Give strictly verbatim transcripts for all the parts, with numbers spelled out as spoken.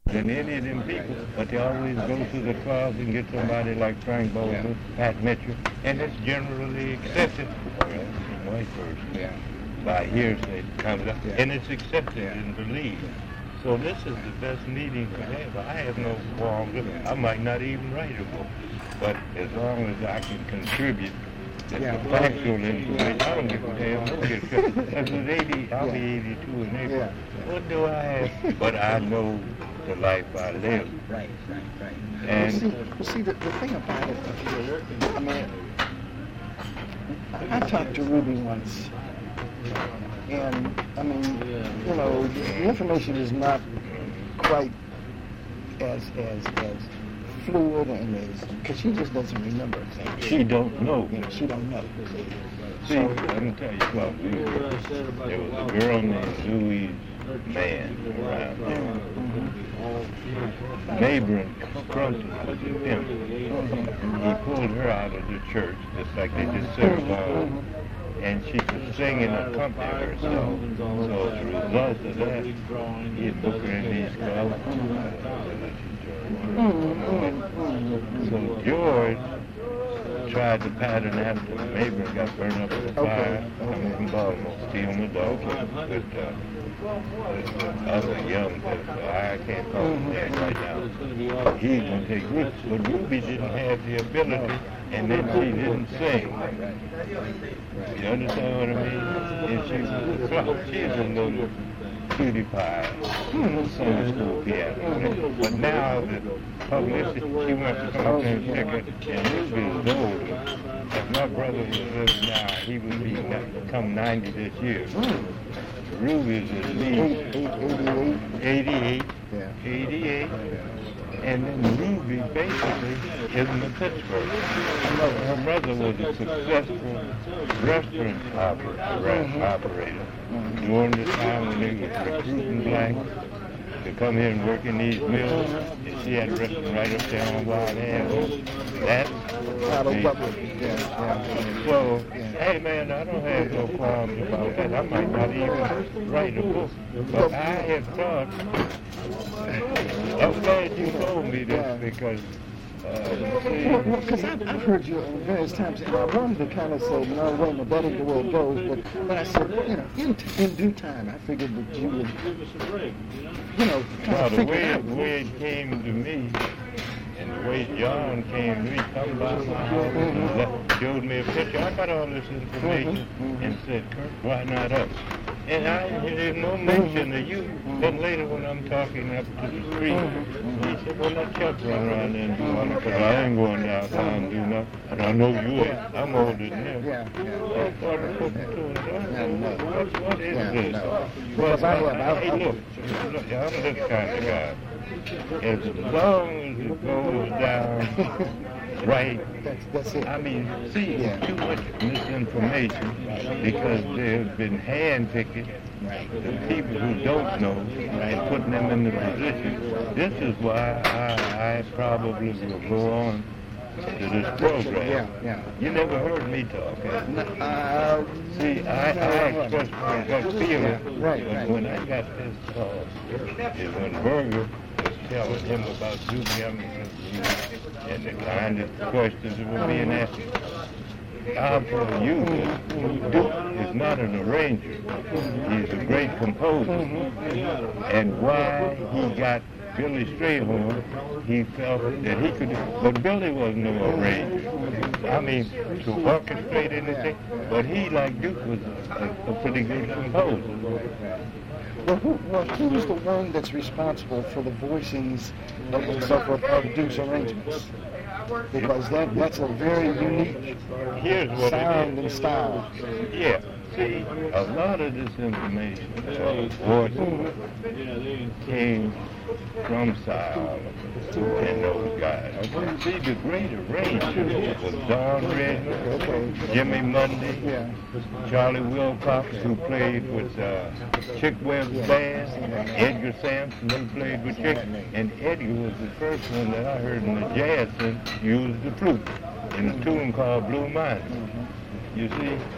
than any of them people, but they always go to the clubs and get somebody like Frank Bowles, Pat Mitchell, and it's generally accepted. Well, in white person, Yeah. by hearsay, it comes up, Yeah. and it's accepted Yeah. and believed. So this is the best meeting to have. I have no qualms with it. I might not even write a book, but as long as I can contribute the Yeah. factual information, I don't give a damn who gets it. Because it's eighty, I'll be Yeah. eighty-two in April. Yeah. What do I have? But I know the life I live. Right, right, right. And well, see, well, see the, the thing about it, I mean, I, I talked to Ruby once, and I mean, you know, the information is not quite as as as fluid and as because she just doesn't remember exactly. she don't know. You know, she don't know. See, let me tell you something. There was a girl named Louise Mann around there. Neighboring Scrunton was a pimp. He pulled her out of the church, just like they just said about, and she could sing and accompany herself. So as a result of that, he'd book her in these clubs. So George tried to pattern after the neighbor got burned up in the fire. I'm from Baltimore, steal my dog with uh, other young people. I can't call him that right now. He's going to take risks, but Ruby didn't have the ability, and then she didn't sing. You understand what I mean? And she was a she's a little cutie pie, Sunday school piano. But now the publicity, she went to come up and check it, and Ruby is older. If my brother was living now, he would be come ninety this year. Ruby is at least eighty-eight, Yeah. eighty-eight, and then Ruby basically is in Pittsburgh. Her mother was a successful restaurant oper- operator during the time when they were recruiting blacks to come here and work in these mills. And she had a restaurant right up there on Wild Avenue. That's Yeah, yeah. so, hey man, I don't have no qualms about that. I might not even write a book. But I have thought, I'm glad you told me this because, uh, Because I've, I've heard you various times, and I wanted to kind of say, no, wait a minute, that ain't the way it goes, but, but I said, you know, in, in due time, I figured that you would, you know, kind well, of the figure way, it out. the way it came to me, and the way John came to me, come by my house and let- showed me a picture. I got all this information and said, Kurt, why not us? And I, there's no mention of you. Then later when I'm talking up to the street, he said, well, let Chuck run around there and do all that, because I ain't going downtown and do nothing. And I know you are. I'm older than him. Yeah, I started putting two and two. What, what is Yeah, this? no. Well, Because I have- I- hey, I- look, look, I'm this kind of guy. As long as it goes down right, That's, that's it. I mean, see, Yeah. too much misinformation because there's been hand-picking the people who don't know and putting them in the position. This is why I, I probably will go on to this program. Yeah, yeah. You never heard me talk, eh? Uh, See, I, I expressed my gut feeling, Right, but right. when I got this call, is when Berger was telling him about Duke Emmons and the kind of questions that were being asked. I'll tell you that Duke is not an arranger. He's a great composer. And why he got Billy Strayhorn, he felt that he could, but Billy was no arranger. I mean, to orchestrate anything, but he, like Duke, was a, a pretty good composer. Well, who, well, who's the one that's responsible for the voicings of, of, of Duke's arrangements? Because that, that's a very unique Here's what sound it and is. style. Yeah, see, a lot of this information, uh, voices, came from Sal and those guys. See, the great arranger was Don Redman, Jimmy Mundy, Yeah. Charlie Wilcox, who played with uh, Chick Webb's band, Edgar Sampson, who played with Chick, and Edgar was the first one that I heard in the jazz scene use the flute in a tune called Blue Mine. You see?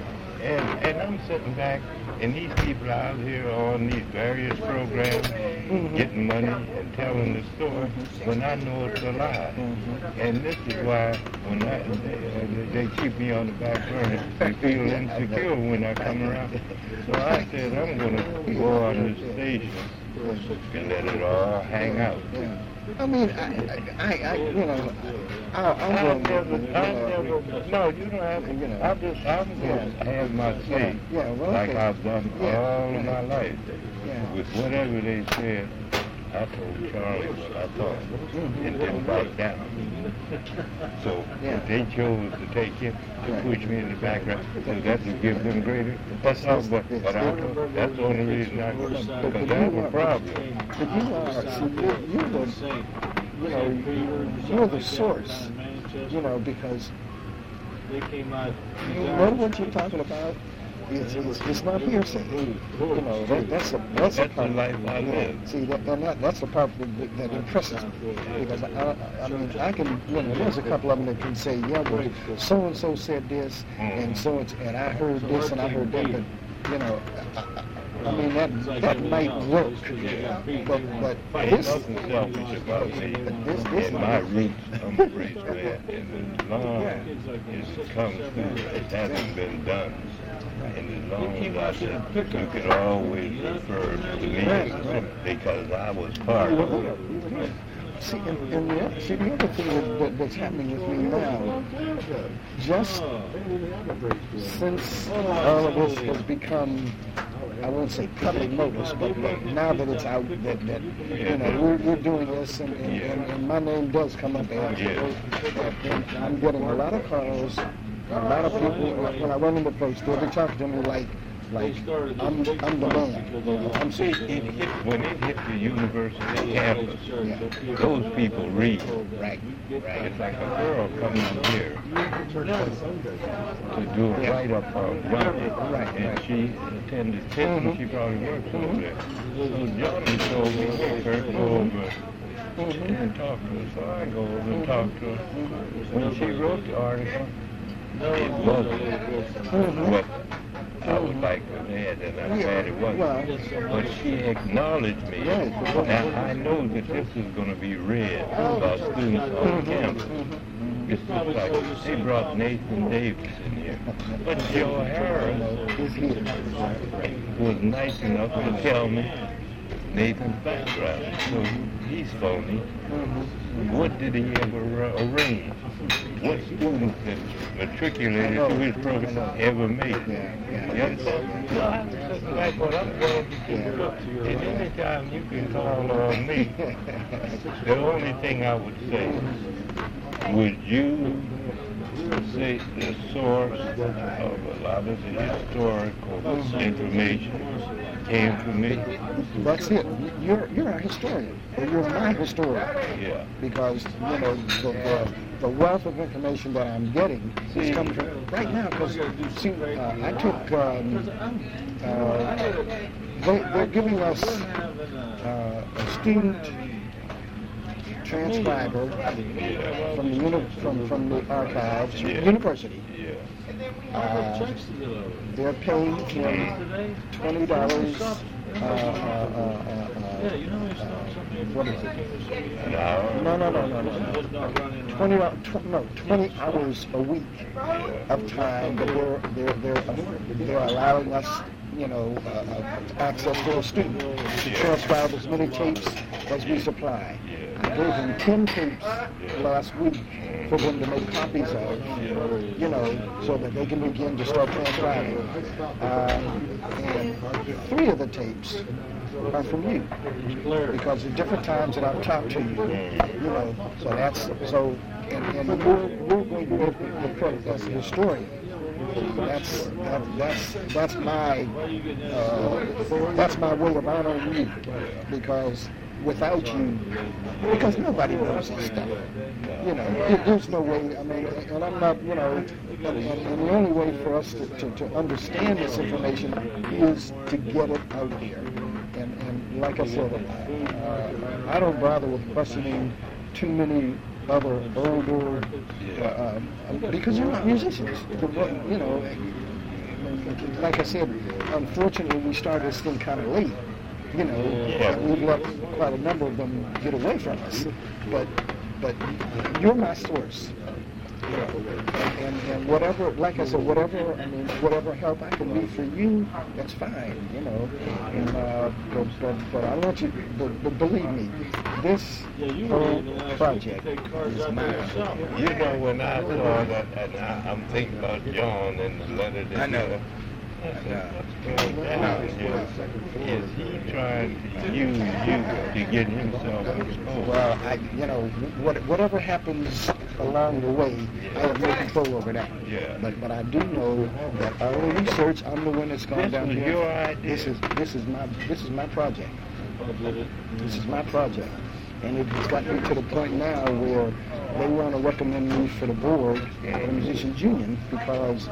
and, and I'm sitting back, and these people out here on these various programs mm-hmm. getting money and telling the story when I know it's a lie. Mm-hmm. And this is why when I, they, they keep me on the back burner, they feel insecure when I come around. So I said, I'm going to go on this station and let it all hang out. Yeah. I mean, I, I, I, you know, I, I'm I going never, to, I never, no, you don't have to, you know. I just, I'm going to have my say, yeah, yeah, well, like okay. I've done yeah, all yeah. of my life. Yeah. With whatever they said, I told Charlie what I thought, mm-hmm. and didn't back down. So yeah. if they chose to take him, to right. push me in the background, so that would give them greater. That's all, but, but I told, that's the only reason I go, because I have a problem. But you are, see, you're, you're the, you know, you're the source, you know, because you know what you're talking about. It's, it's, it's not hearsay. You know, that, that's a that's, that's a part, the life I live. See, that, and that, that's the part that, that impresses me. Because, I, I, I mean, I can, you know, there's a couple of them that can say, yeah, well, so-and-so said this, and so and, and I heard this, and I heard that, but, you know, I, I mean, that that might work, but, but Ain't this... nothing selfish about me. This, this And my roots, I'm a race man, and as long as it comes through, it hasn't been done. And as long as I said, you could always refer to me because I was part of it. See, and, and the, see, the other thing that, that, that's happening with me now, just since all of this has become, I won't say public notice, but, but now that it's out, that, that you know, we're, we're doing this, and, and, and, and my name does come up there, and I'm getting a lot of calls. A lot of people, when I run into the place, they'll be talking to me like, like I'm, I'm the man. I'm See, it hit, when it hit the university campus, yeah. those people read. Right, right. It's like a girl coming here to do a write-up on Johnny, right, and right. she attended Pitt, and she probably works over there. So Johnny told me, her, go over mm-hmm. and talk to her. So I go over and talk to her. When she wrote the article, it wasn't mm-hmm. what I would like to have had, and I'm glad it wasn't. But she acknowledged me. Now, I know that this is going to be read by students on campus. It's just like they brought Nathan Davis in here. But Joe Harris was nice enough to tell me Nathan's background. So he's phony. What did he ever uh, arrange? What students that matriculated to his program ever made? You understand? So I'm sitting back what I'm going to do. And anytime you can call on me, the only thing I would say, would you say the source of a lot of the historical information came from me? That's it. You're you're a historian. You're my historian. Yeah. Because you know the, the the wealth of information that I'm getting is coming from right now. Because see, uh, I took um, uh, they, they're giving us uh, a student transcriber from the uni- from from the archives Yeah. university. Yeah. Uh, they're paying him twenty dollars. Uh, uh, uh, uh, uh, what is it? An hour? No, no, no, no, no, no. Twenty, tw- no, twenty hours a week of time that they're they're they're they're allowing us, you know, uh, uh, access to a student to transcribe as many tapes as we supply. I gave them ten tapes last week for them to make copies of, you know, so that they can begin to start transcribing. Um, and three of the tapes are from you, because at different times that I've talked to you, you know, so that's, so, and, and we're, we're going to get the, the credit as a historian. That's that, that's that's my uh, that's my way of honoring you, because without you, because nobody knows this stuff. You know, there, there's no way. I mean, and I'm not, you know, and, and, and the only way for us to, to, to understand this information is to get it out there. And and like I said, uh, I don't bother with questioning too many other older, uh, um, because you're not musicians. You know, like I said, unfortunately, we started this thing kind of late. You know, Yeah. and we've let quite a number of them get away from us. But, but you're my source. You know, and, and whatever, like I said, whatever, I mean, whatever help I can do for you, that's fine, you know. And, uh, but, but, but I want you, but, but believe me, this whole project is mine. You know, when I saw that, and I, I'm thinking about John and the letter that I know. he I said, what's going down here? Is he trying to use you to get himself exposed? Well, I, you know, what, whatever happens along the way, I have no control over that. Yeah. But but I do know that all the research, I'm the one that's gone This down was here. your idea. This is this is my this is my project. This is my project, and it has got me to the point now where they want to recommend me for the board of the musicians union because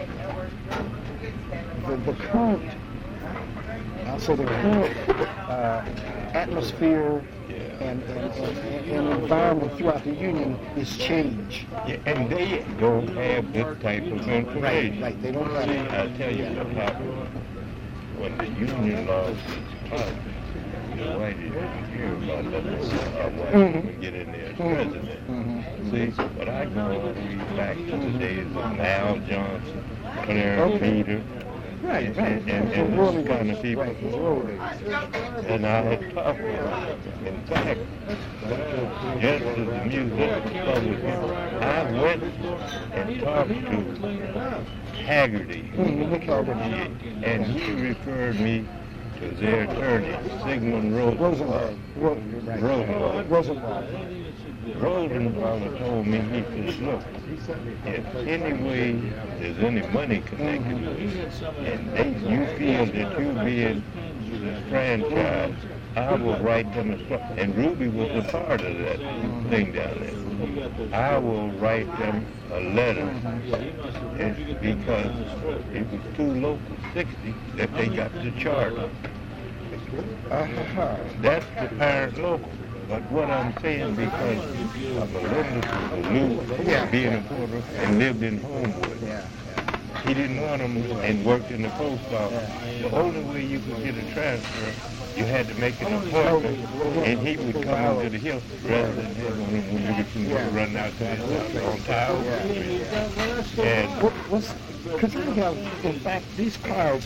the, the current, I'll say the current uh, atmosphere and, and, and, and environment throughout the union is changed. Yeah, and they don't have this type of information. Right, right. They don't have it. I'll tell you what happened when the union laws was passed. The white didn't hear about that. Uh, white Mhm. would get in there as president. Mhm. See, but I go all the way back to the days of Mal Johnson, Claire Okay. Peter, Right, and, right. and, and, and Roller those kind days. of people. Right, it's roller days. And I had talked with them. In fact, just as the music public, I went and talked to Haggerty, Mhm, Nick Haggerty. and he referred me to their attorney, Sigmund Rosenwald. Rosenberg. Ro- right. Rosenwald. Rosenwald. Rosenwald told me, he said, look, if any way there's any money connected, and they, you feel that you're being disenfranchised, I will write them a stru- and Ruby was a part of that thing down there. I will write them a letter. It's because it was too local, sixty, that they got the charter. Uh-huh. That's the parent local. But what I'm saying, because uh, Melendez was a new, Yeah. being a porter, and lived in Homewood. Yeah. He didn't want him and worked in the post office. The only way you could get a transfer, you had to make an appointment, and he would come over the hill rather than having him when you can Yeah. run out to his house on Tower. And What, what's, because I have, in fact, these cards,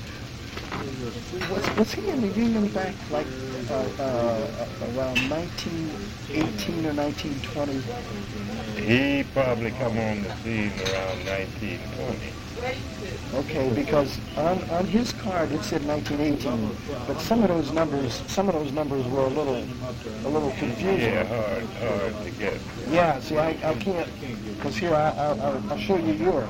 was, was he in the union back like uh, uh, around nineteen eighteen or nineteen twenty? he probably come on the scene around nineteen twenty. Okay, because on, on his card it said nineteen eighteen, but some of those numbers, some of those numbers were a little, a little confusing. Yeah, hard, hard to get. Yeah, see, I, I can't, because here, I, I, I'll, I'll show you yours.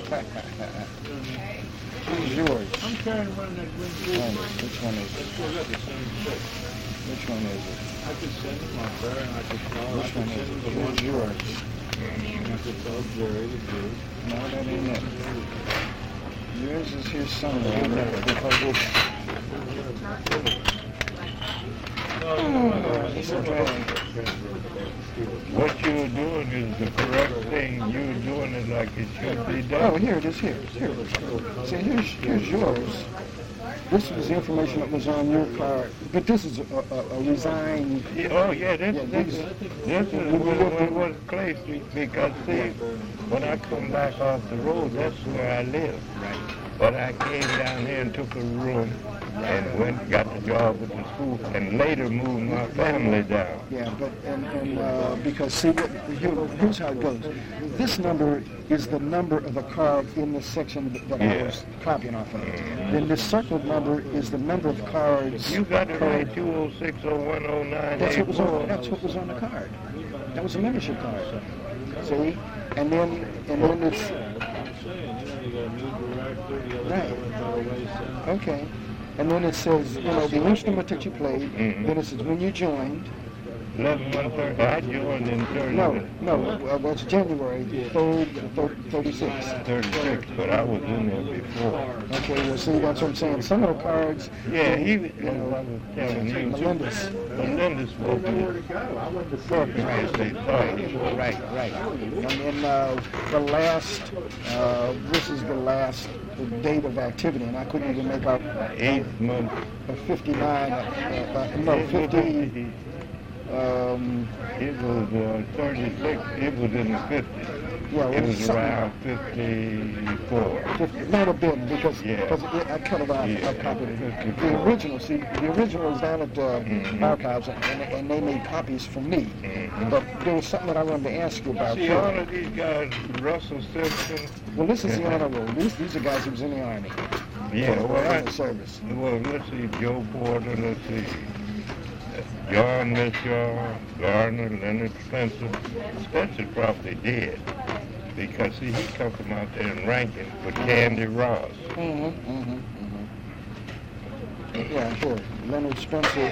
Here's yours. I'm carrying one that brings One, which one is it? Which one is it? I could send him my prayer and I could call. Which one is it? Here's yours. I could tell Jerry to do it. No, that ain't it. Yours is here somewhere. I know, because it's... Oh, it's okay. What you're doing is the correct thing. You're doing it like it should be done. Oh, here it is, here. Here. See, here's, here's yours. This was the information that was on your card, but this is a, a, a resigned... Yeah, oh yeah, this, Yeah, this, these- this is what was placed because see, when I come back off the road, that's where I live. Right. But I came down here and took a room and went got the job at the school and later moved my family down. Yeah, but, and, and uh, because, see, what, here, here's how it goes. This number is the number of a card in the section that, that I Yeah. was copying off of. Then this circled number is the number of cards. You got it right, two oh six oh one oh nine That's eight what was on. four. That's what was on the card. That was a membership card. See, and then and then it's I'm saying, you know, you got a new director, the other Right. guy went all the way south. okay. And then it says, you know, the instrument that you played. Mhm. Then it says when you joined. eleven, one thirty. I joined in thirty. No, no, well, that's January third, thirty-six. thirty-six, but I was in there before. Okay, well, see, that's what I'm saying. Some of the cards, Yeah, he, you you know, I was telling you. Melendez. Melendez spoke perfectly as they thought. Right, right. And then uh, the last, uh, this is the last date of activity, and I couldn't even make out Eighth month. uh, fifty-nine, uh, uh, no, fifty, um, It was uh, thirty-six. It was in the fifties. yeah, It was something- around fifty-four. fifty, might have been, because, Yeah. because it, I cut it out, Yeah. I copied it. The original, see, the original is down at the Mhm. archives, and, and they made copies for me. Mhm. But there was something that I wanted to ask you about. See, all of these guys, Russell Simpson. Well, this is the honor roll. These, these are guys who was in the Army. Yeah, Or well, in the I, service. well, let's see, Joe Porter, let's see, John Mitchell, Garner, Leonard Spencer. Spencer probably did, because see, he come from out there in Rankin with Candy Ross. Mm-hmm, mm-hmm, mm-hmm. Yeah, sure. Leonard Spencer.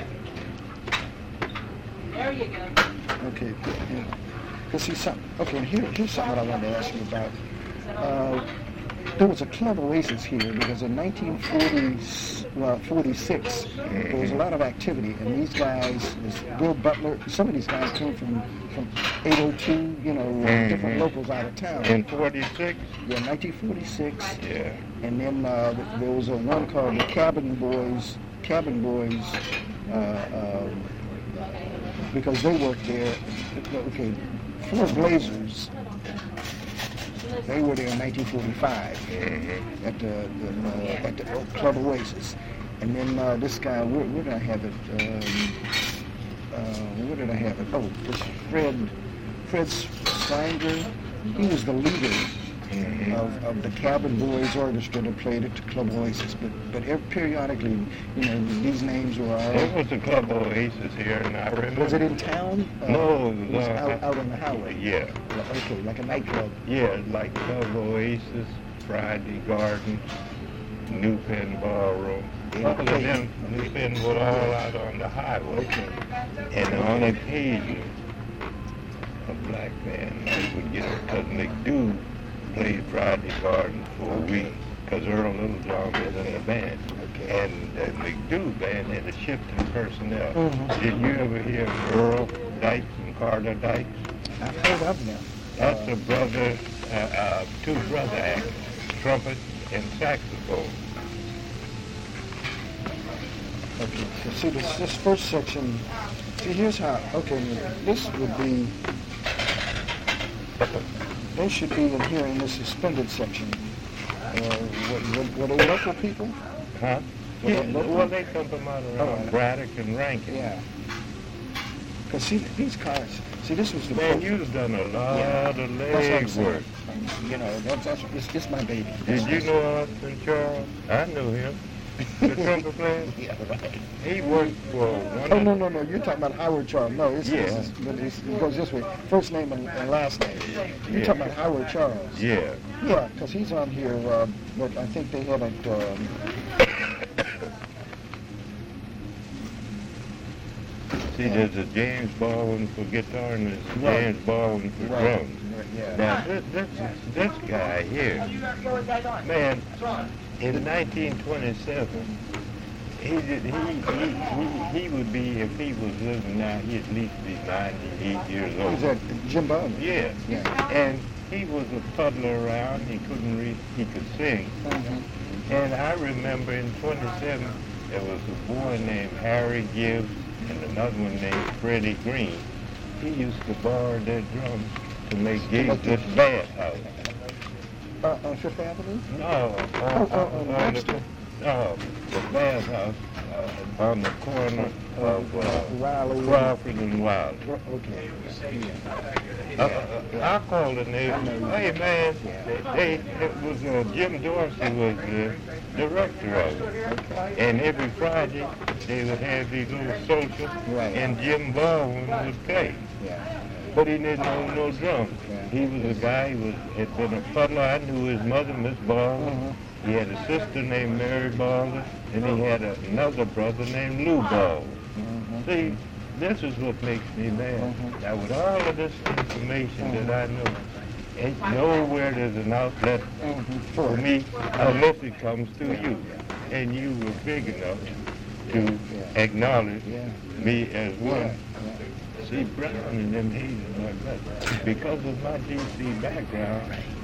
There you go. Okay, yeah. Let's see something. Okay, here, here's something I wanted to ask you about. Uh, there was a Club Oasis here because in nineteen forty, well, forty-six, there was a lot of activity, and these guys, this Bill Butler, some of these guys came from, from eight oh two, you know, uh, different Mhm. locals out of town. In forty-six? Yeah, nineteen forty-six. Yeah. And then uh, there was a one called the Cabin Boys, Cabin Boys, uh, um, because they worked there. Okay, Four Blazers. They were there in nineteen forty-five Mm-hmm. at the, the uh, at the Club Oasis. And then uh, this guy, where, where did I have it? Um, uh, where did I have it? Oh, this Fred, Fred Slanger. He was the leader Mm-hmm. of, of the Cabin Boys Orchestra that played at the Club Oasis. But but every, periodically, you know, these names were all. There was a Club Oasis here, and I remember. Was it in town? Uh, No, it was uh, out, out on the highway. Yeah. Okay, like a nightclub. Yeah, like Club Oasis, Friday Gardens, New Penn Ballroom. All of them, New Penn was all out on the highway. Okay. And on occasion, a black man like would get it, because McDo played Friday Garden for a week, because Earl Littlejohn was in the band. Okay. And the McDo band had a shift in personnel. Mhm. Did you ever hear of Earl Dykes and Carter Dykes? I've heard of them. That's Uh, a brother, uh, uh, two brother actors, trumpet and saxophone. Okay, so see this, this first section, see here's how, okay, this would be, they should be in here in the suspended section. Uh, what, what, were they local people? Huh? Were Yeah, they local? well, they come from out around Oh. Braddock and Rankin. Yeah. Because see, these cars, see this was the... Man, you've done a lot Yeah, of that's what leg I'm saying. work. You know, that's, that's, it's, it's my baby. Did That's- you know Austin Charles? I knew him. The trumpet player. Yeah, right. He worked for one Oh, of no, no, no, you're talking about Howard Charles. No, it's, Yeah. it's, it's, but it's, it goes this way. First name and, and last name. You're Yeah. talking about Howard Charles. Yeah. Yeah, because he's on here, uh, but I think they had it, um, See, there's a James Baldwin for guitar and there's a Right. James Baldwin for right, drums. yeah. Now, this, this, this guy here, man, in nineteen twenty-seven, he, did, he, he, he, he would be, if he was living now, he'd at least be ninety-eight years Who's old. that, Jim Bowman? Yeah. Yeah. And he was a puddler around. He couldn't read, he could sing. Mhm. And I remember in twenty-seven, there was a boy named Harry Gibbs and another one named Freddie Green. He used to borrow their drums to make gigs at the bathhouse. Uh, on Fifth Avenue? No, Oh, on, oh, on on the, Baxter. no, the bathhouse uh, on the corner of uh, Riley. Crawford and Wilder. Okay. Uh, uh, I called the neighbor. Hey man, they, it was uh, Jim Dorsey was the director of it, and every Friday they would have these little socials, Right. and Jim Baldwin would play. Yeah. But he didn't own no drums. Yeah. He was a guy who was, had been a puddler. I knew his mother, Miss Baldwin. Mhm. He had a sister named Mary Baldwin, and he had a, another brother named Lou Baldwin. Mhm. See, this is what makes me mad. Mhm. Now, with all of this information that I know, ain't nowhere there's an outlet Mhm. for me unless it comes through you. And you were big enough to Yeah. acknowledge Yeah. me as one. Yeah. See, Brown and them haters like that. Because of my D C background,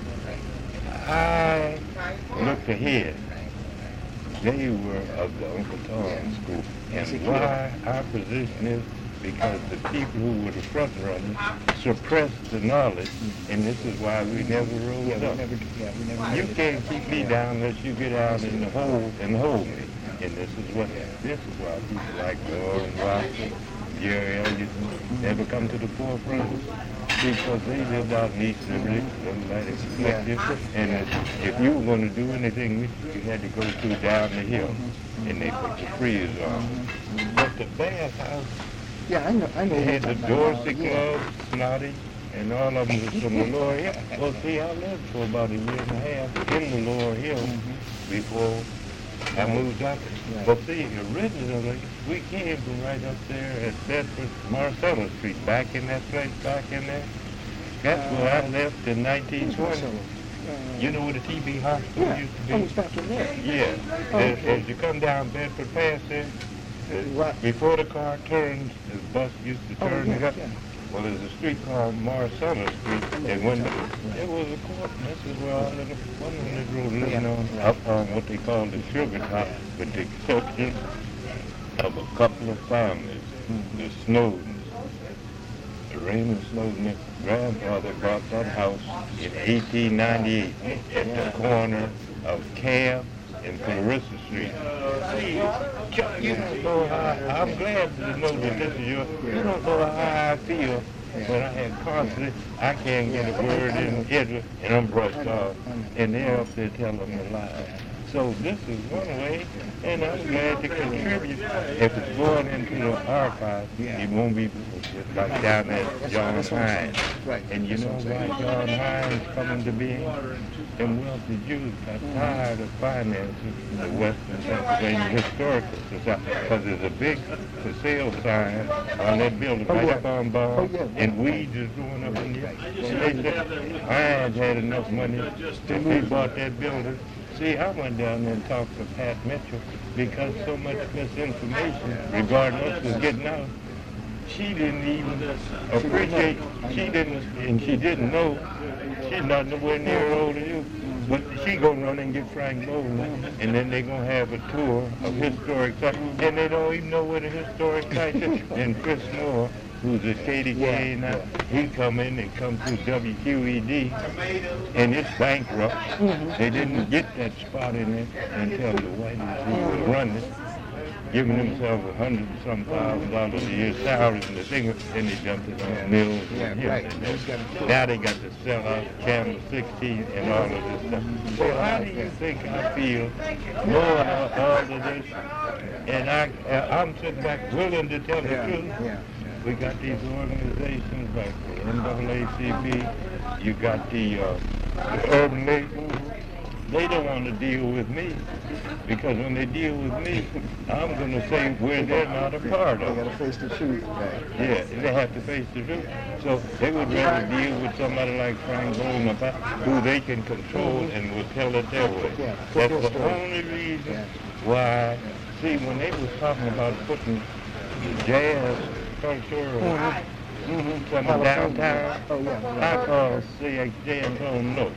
I looked ahead. They were of the Uncle Tom school. And why our position is because the people who were the front runners suppressed the knowledge, and this is why we never rose Yeah, we up. never, yeah, we never. You can't keep me down unless you get out in the hole and hold me. And this is what, this is why people like Lauren Russell, Jerry Elliott never come to the forefront, because they lived out in East Liberty, nobody expected. And if, if you were going to do anything with you, you had to go through down the hill, and they put the freeze on. But the bathhouse, Yeah, I know, I know. they had the what Dorsey you're talking about. Club, Snotty, and all of them was from the Lower Hill. Well, see, I lived for about a year and a half in the Lower Hill before I moved up. Right. But see, originally, we came from right up there at Bedford, Marcella Street, back in that place, back in there. That's where I left in nineteen twenty. Uh, You know where the T B hospital Yeah, used to I be? was back in there. Yeah. Oh, As, okay. as you come down Bedford Pass there, uh, Right. before the car turns, the bus used to Oh, turn. yeah, and up. yeah. Well, there's a street called Marcella Street, and when there was a court, and this is where all of the one of the Negroes living on, up on what they call the sugar top, with the exception of a couple of families, the Snowdens. Raymond Snowden, grandfather bought that house in eighteen ninety-eight at the corner of Cab and Clarissa Street. See, Chuck, you don't know how, I'm glad to know that this is your, you don't know how I feel when I had conflict. I can't get a word in Edward, and I'm brushed off, and they're up there telling a lie. So this is one way, and I'm glad to contribute. If it's going into the archive, it won't be like down at John Hines. Right. And you know why John Hines coming to being? Them wealthy Jews got tired of financing the Western Pennsylvania Historical Society, because there's a big for sale sign on that building right up on Ball, and weeds is growing up in there. And they said Hines had enough money that they bought that building. See, I went down there and talked to Pat Mitchell because so much misinformation regarding us was getting out. She didn't even appreciate, she didn't, and she didn't know, she's not nowhere near old as you, but she gonna run and get Frank Bowles, and then they gonna have a tour of historic sites, and they don't even know where the historic sites is. And Chris Moore, who's at K D K now, he come in and come through W Q E D, and it's bankrupt. They didn't get that spot in there until the whiteys who was running, giving themselves a hundred and some thousand dollars a year salary, and the thing, then they jumped it on Mills. Yeah, and right. Hilton. Now they got to sell out Channel sixteen and all of this stuff. So how do you think I feel knowing all all of this? And I, I'm sitting back willing to tell the truth. Yeah. We got these organizations like the N double A C P, you got the, uh, the Urban League. They don't want to deal with me, because when they deal with me, I'm going to say where they're not a part They of. gotta face the truth. Right. Yeah, they have to face the truth. So they would rather deal with somebody like Frank Goldman, who they can control and will tell it their way. Yeah, That's their the story. only reason Yeah. why. See, when they was talking about putting jazz culture or Mm-hmm. something downtown, Oh, yeah. I call C X J and told them no.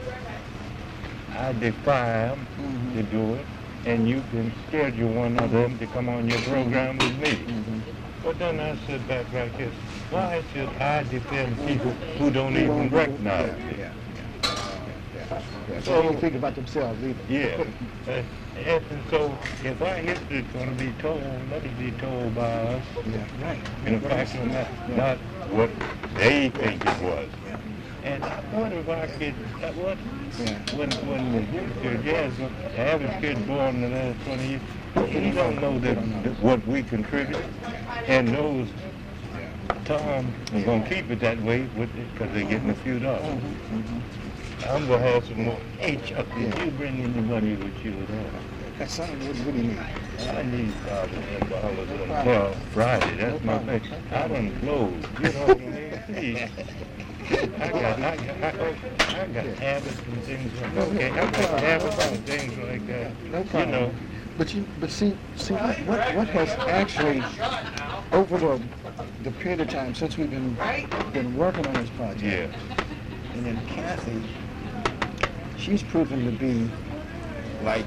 I defy them Mhm. to do it, and you can schedule one of them to come on your program with me. Mhm. But then I sit back like this. Why should I defend people who don't even recognize me? Yeah. Yeah. So they don't think about themselves either. Yeah. Uh, and so if our history is going to be told, let it be told by us. Yeah. Right. In fact, not, not what they think it was. And what if I could, uh, what, Yeah. when, when the youngster, yes, the average kid born in the last twenty years, he don't know that, that what we contribute, and knows Tom is going to keep it that way because they're getting a few dollars. I'm going to have some more. Hey, Chuck, did you bring any money with you at all? That son, what, what do you need? I need Father involved until Friday. That's my thing. I done closed. You know what I mean? See, I got, I got, I, I got habits and things like that. Okay, I got habits and things like that. No problem. You know. But you, but see, see what, what, what has actually over the, the period of time since we've been been working on this project. Yeah. And then Kathy, she's proven to be like.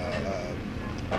Uh,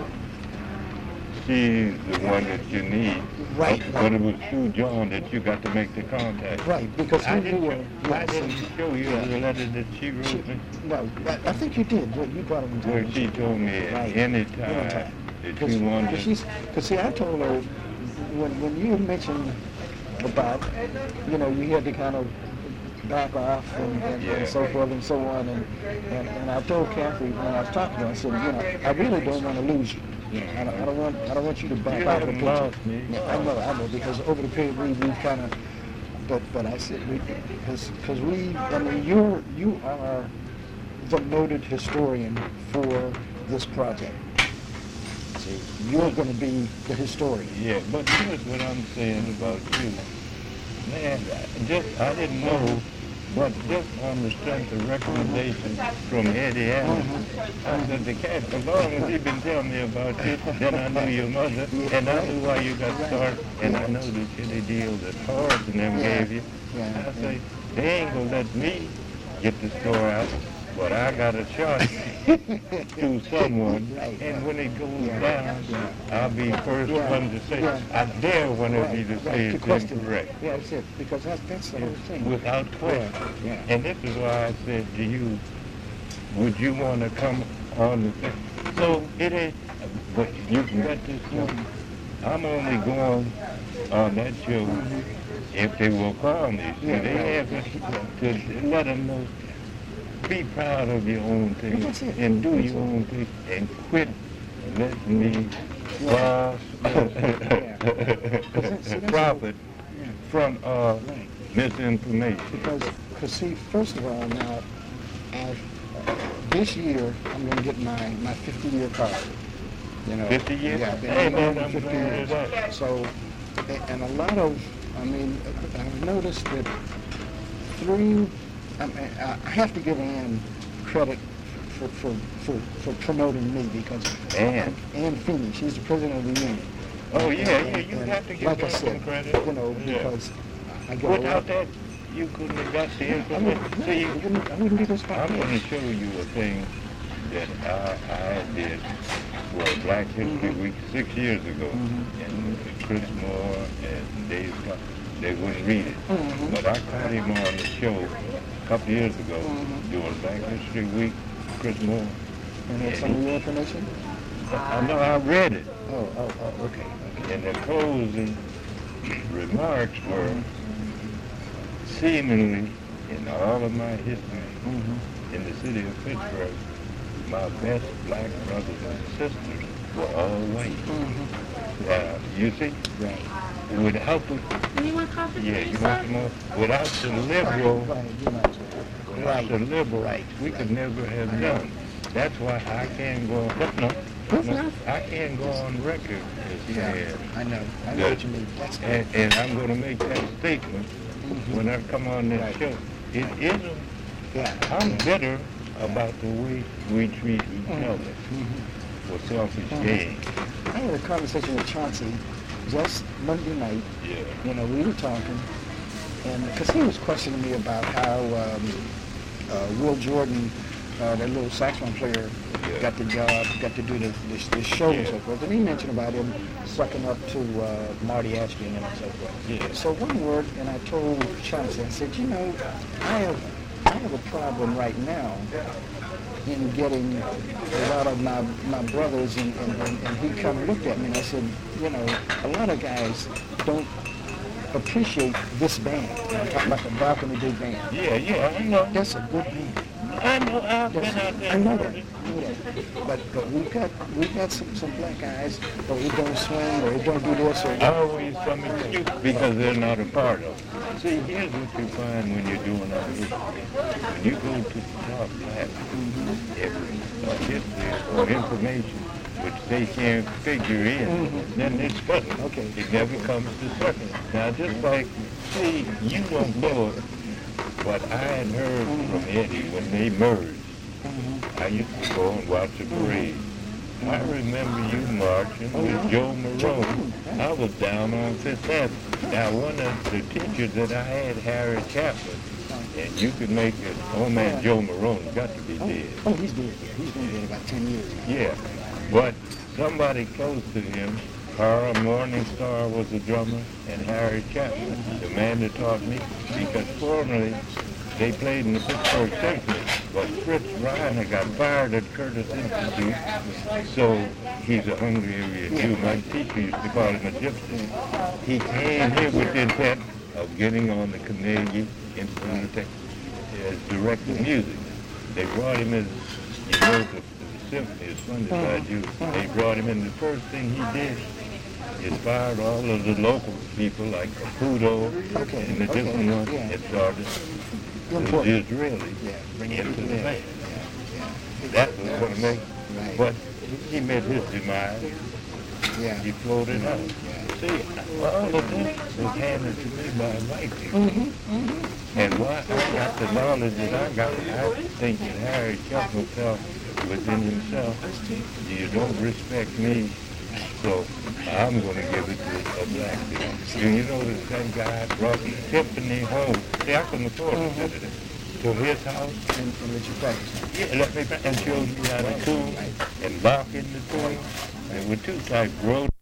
She's the one that you need. Right. But it was through John that you got to make the contact. Right, because I he didn't, knew her. I Yes, didn't and- show you yeah. the letter that she wrote She, me. no, I, I think you did. Well, you brought him into Where it. she told me at Right. any Anytime. time that Because you wanted. she's, because see, I told her when when you mentioned about, you know, you had to kind of back off and, and, Yeah. and so forth and so on, and, and and I told Kathy when I was talking to her, I said, you know, I really don't want to lose you. You know, I don't, I don't want I don't want you to back You off the haven't picture. lost me. Yeah, I know, I know, because over the period we we've kind of, but but I said we because because we I mean you're you are the noted historian for this project. See, you're going to be the historian. Yeah, but here's what I'm saying about you. Man, I just I didn't know, but just on the strength of recommendations from Eddie Allen, I said, the cat, as long as he been telling me about it, then I knew your mother, and I knew why you got started, and I know the shitty deal that Horace and them gave you. Yeah. I say, they ain't gonna let me get the store out, but I got a shot to someone, Right. and when it goes Yeah. down, Yeah. I'll be first Yeah. one to say, Yeah. I dare one of Right, you to right, say to it's question. incorrect. Yeah, that's it. Because that's that's the whole thing. Without question. Yeah. And this is why I said to you, would you want to come on the thing? So it ain't, but you can get this show. I'm only going on that show if they will call me. See, Yeah, they right. have to, to let them know, be proud of your own thing That's it. and do That's your it. own thing and quit letting me boss, profit Yeah. from uh, Right. misinformation. Because, because see, first of all, now, I've, this year I'm going to get my my fifty year card. You know. fifty years? Yeah. I've been Hey, on man, for I'm fifty glad years. of that. So, a- and a lot of, I mean, I've noticed that through, I mean, I have to give Ann credit for for, for, for promoting me because Ann? Ann Feeney, she's the president of the union. Oh, yeah, And- yeah, you and have to give like her I some said, credit. You know, Yeah. because I get a lot. Without that, you couldn't have got the I information. wouldn't, See, I wouldn't, I wouldn't be this far. I'm going to show you a thing that I, I did for Black History Week six years ago. Mhm. And Chris Moore and Dave Scott, they wouldn't read it. Mhm. But I caught him on the show a couple years ago Mhm. during Black History Week, Chris Moore. And that's some of your information? I know I read it. Oh, oh, oh, okay, okay. And the closing remarks were seemingly in all of my history Mm-hmm. in the city of Pittsburgh, my best black brothers and sisters were all white. Mm-hmm. Uh, you see, Right. without the, You want coffee? yeah, you Teresa? want some more? Without the liberal, Right, you might as well. without Right. the liberal, Right. we could never have done. That's why I can't go on, no, That's no, enough. I can't go on record as Yeah, saying, I know. I know Good. what you mean. That's good. and, and I'm going to make that statement Mhm. when I come on this Right. show. It isn't, Yeah. I'm bitter about the way we treat each Mhm. other Mhm. for selfish Mhm. gain. I had a conversation with Chauncey just Monday night. Yeah. You know, we were talking, and because he was questioning me about how um, uh, Will Jordan, uh, that little saxophone player, Yeah. got the job, got to do the, this, this show and Yeah. so forth. And he mentioned about him sucking up to uh, Marty Ashby and so forth. Yeah. So one word, and I told Chauncey, I said, you know, I have, I have a problem right now in getting a lot of my, my brothers, and, and, and, and he kind of looked at me and I said, you know, a lot of guys don't appreciate this band. I'm talking about the Balcony Big Band. Yeah, yeah, I know. That's a good band. I know. I've been That's- out there. I know that. and I know that. But but we've got we've got some, some black guys, but we don't swing or we don't do this or Always some excuse because they're not a part of it. See, here's what you find when you're doing our history. When you go to the top black, every uh, history is for information which they can't figure in, Mhm. then they scuttle. Okay. It never comes to something. Now, just like, see, you won't know it, but I had heard from Eddie when they merged. Mhm. I used to go and watch the parade. I remember you marching Oh, yeah. with Joe Marone. I was down on Fifth Avenue. Now, one of the teachers that I had, Harry Chapman, and you could make it, oh man, Joe Marone got to be Oh, dead. oh, he's dead. Yeah, he's been dead about ten years now. Yeah, but somebody close to him, Carl Morningstar was the drummer, and Harry Chapman, the man that taught me, because formerly they played in the Pittsburgh Symphony, but Fritz Reiner got fired at Curtis Institute, so he's a hungry area Jew. My teacher used to call him a gypsy. He came here with the intent of getting on the Carnegie Institute as director of music. They brought him as, you know, the, the symphony is funded by Jews. They brought him in. The first thing he did is fired all of the local people like Caputo Okay, and the okay, different ones, yeah. and started the Important. Israelis Yeah, bring it into to the the band. Yeah, That was going to make, Right. but he met his demise. yeah. He floated out. Yeah. See, all of this was handed to me by white people. Mm-hmm, mm-hmm. And why I got the knowledge that I got, I think that Harry Chapman felt within himself, you don't respect me, so I'm going to give it to a black dude. And you know the same guy brought Tiffany home. See, I couldn't afford to send it to his house. And, and let you practice. Yeah, let me, and showed me how to tune and lock in the tune. There were two types, Rhodes